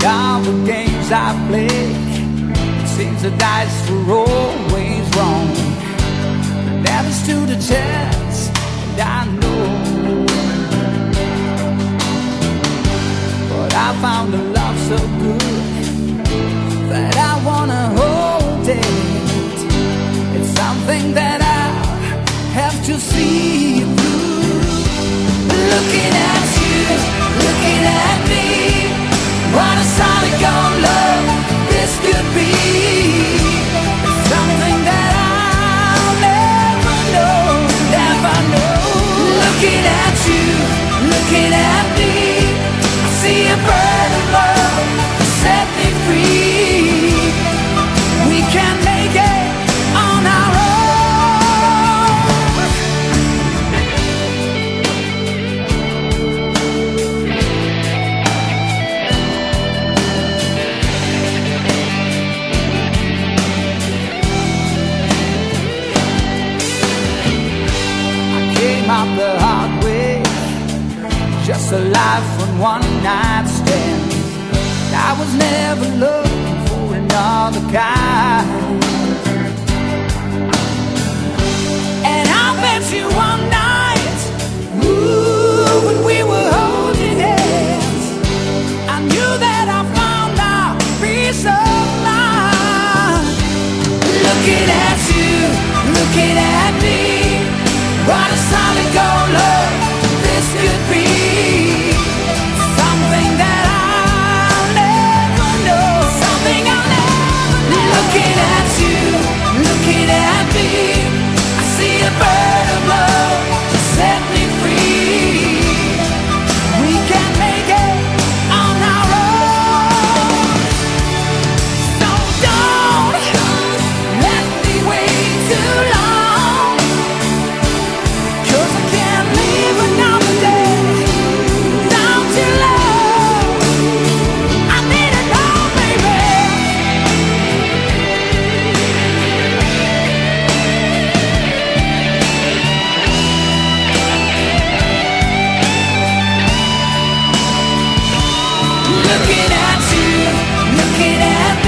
all the games I played, it seems the dice were always wrong. Never stood a chance, and I know. But I found a love so good that I wanna hold it. It's something that I have to see through. Looking at you, looking at me, what a solid gold love this could be. Something that I'll never know, never know. Looking at you, looking at me, I see a bird of love set me free. We can make it on our own. Out the hard way, just a life on one night stand. I was never looking for another kind. And I met you one night, ooh, when we were holding hands. I knew that I found our peace of mind. Looking at you, looking at me, what a solid gold love this could be. Something that I'll never know, something I'll never know. Looking at you, looking at me, I see a bird of love to set me free. We can make it on our own. So don't let me wait too long. Looking at you, looking at me.